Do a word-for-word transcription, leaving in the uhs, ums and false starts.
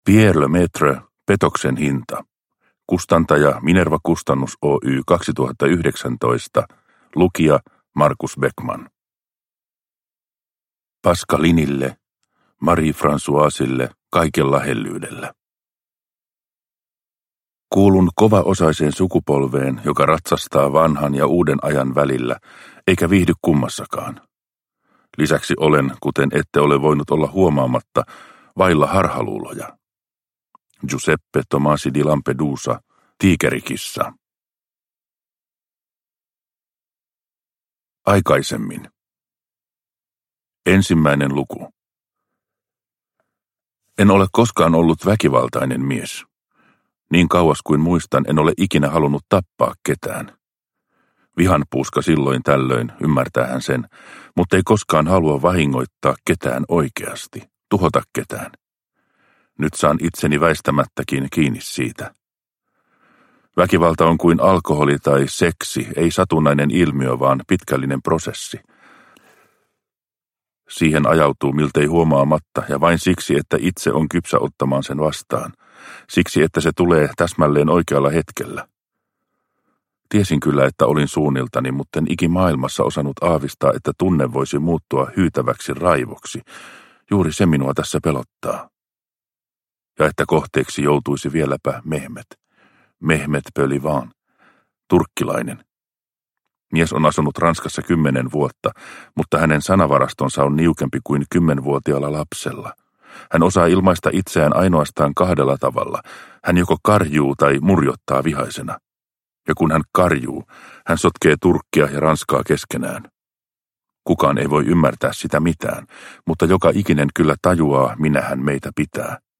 Pierre Lemaitre, petoksen hinta. Kustantaja Minerva Kustannus Oy kaksituhattayhdeksäntoista. Lukija Markus Beckman. Pascalinille, Marie-Françoisille, kaikella hellyydellä. Kuulun kovaosaiseen sukupolveen, joka ratsastaa vanhan ja uuden ajan välillä, eikä viihdy kummassakaan. Lisäksi olen, kuten ette ole voinut olla huomaamatta, vailla harhaluuloja. Giuseppe Tomasi di Lampedusa, Tiikerikissa. Aikaisemmin. Ensimmäinen luku. En ole koskaan ollut väkivaltainen mies. Niin kauas kuin muistan, en ole ikinä halunnut tappaa ketään. Vihan puuska silloin tällöin, ymmärtää hän sen, mutta ei koskaan halua vahingoittaa ketään oikeasti, tuhota ketään. Nyt saan itseni väistämättäkin kiinni siitä. Väkivalta on kuin alkoholi tai seksi, ei satunnainen ilmiö, vaan pitkällinen prosessi. Siihen ajautuu miltei huomaamatta ja vain siksi, että itse on kypsä ottamaan sen vastaan. Siksi, että se tulee täsmälleen oikealla hetkellä. Tiesin kyllä, että olin suunniltani, mutta en ikimaailmassa osannut aavistaa, että tunne voisi muuttua hyytäväksi raivoksi. Juuri se minua tässä pelottaa. Ja että kohteeksi joutuisi vieläpä Mehmet. Mehmet Pölivan, turkkilainen. Mies on asunut Ranskassa kymmenen vuotta, mutta hänen sanavarastonsa on niukempi kuin kymmenvuotiaalla lapsella. Hän osaa ilmaista itseään ainoastaan kahdella tavalla. Hän joko karjuu tai murjottaa vihaisena. Ja kun hän karjuu, hän sotkee Turkkia ja Ranskaa keskenään. Kukaan ei voi ymmärtää sitä mitään, mutta joka ikinen kyllä tajuaa, minä hän meitä pitää.